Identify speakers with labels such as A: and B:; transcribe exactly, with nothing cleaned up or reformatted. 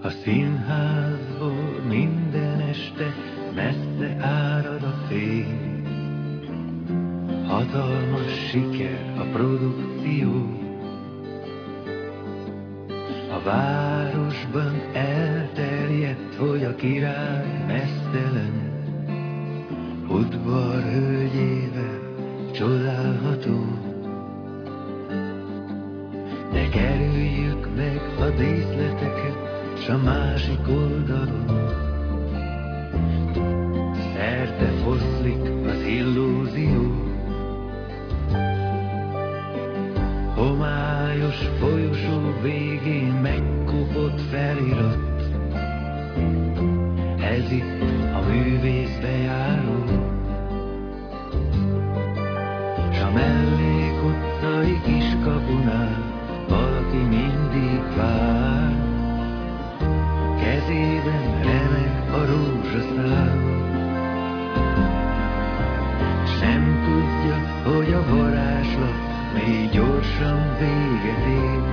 A: A színházból minden este messze árad a fény. Hatalmas siker a produkció, a városban elterjedt, hogy a király meztelen, udvarhölgyével csodálható. De kerüljük meg a díszleteket s a másik oldalon, szerte foszlik az illúzió. Homályos folyosó végén megkopott felirat, ez itt a művész bejáró. S a mellékutcai kiskapunál valaki mindig vár, kezében remeg a rózsaszál. S nem tudja, hogy a varázslat még gyorsan véget ér.